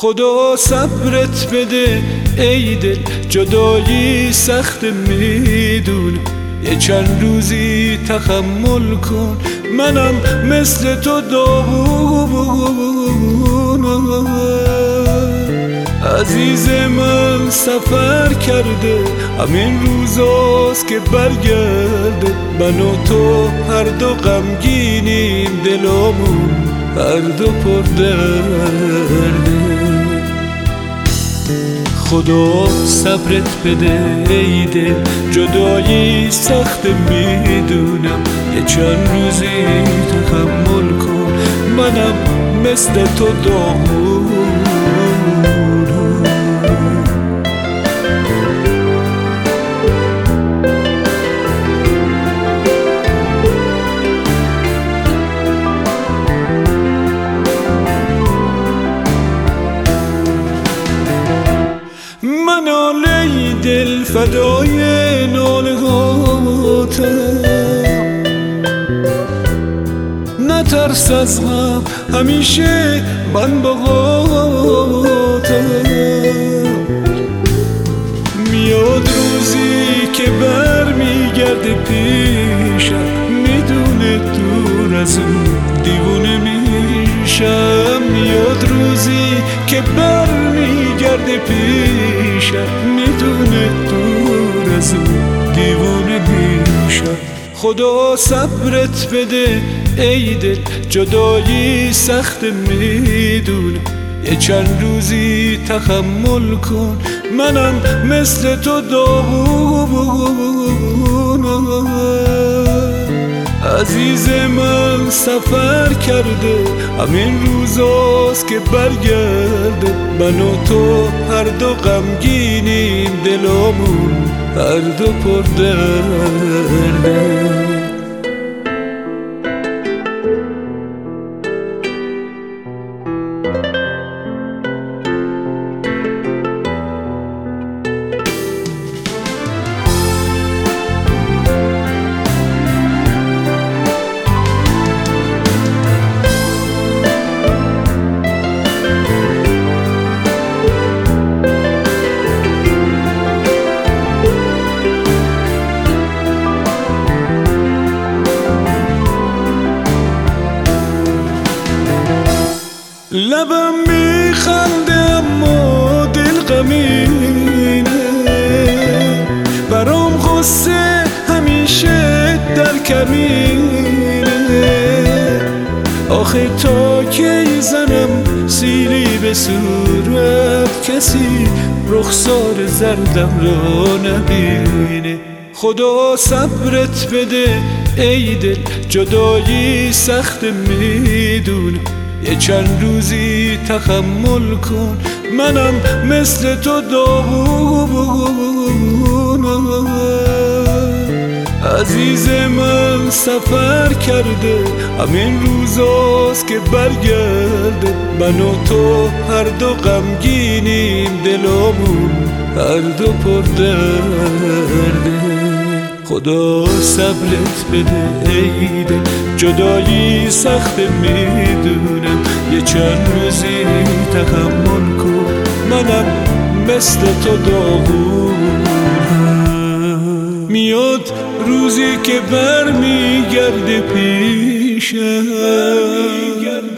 خدا صبرت بده ای دل، جدایی سخت میدونم، یه چند روزی تحمل کن، منم مثل تو داغونم. عزیز من سفر کرده، همین روزاست که برگرده، من و تو هر دو غمگینیم، دلامون هر دو پر درده. خدا صبرت بده ای دل، جدایی سخت میدونم، یه چند روزی تحمل کن، منم مثل تو داغونم. من ناله دل فدای ناله هاتم، نترس از غم همیشه من باهاتم. میاد روزی که برمیگرده پیشم، میدونه دور از اون دیوونه میشم. میاد روزی که برمیگرده پیشم، میدونه دور از اون دیوونه میشم. خدا صبرت بده ای دل، جدایی سخت میدونم، یه چند روزی تحمل کن، منم مثل تو داغونم. عزیز من سفر کرده، همین روزاست که برگرده، من و تو هر دو غمگینیم، دلامون هر دو پر درده. لبم میخنده اما دل غمینه، برام غصه همیشه در کمینه. آخه تا کی زنم سیلی به صورت، کسی رخسار زردم را نبینه. خدا صبرت بده ای دل، جدایی سخت میدونم، یه چند روزی تحمل کن، منم مثل تو داغونم. عزیز من سفر کرده، همین روزاست که برگرده، من و تو هر دو غمگینیم، دلامون هر دو پر درده. خدا صبرت بده ای دل، جدایی سخت میدونم، یه چند روزی تحمل کن، منم مثل تو داغونم. میاد روزی که برمیگرده پیشم،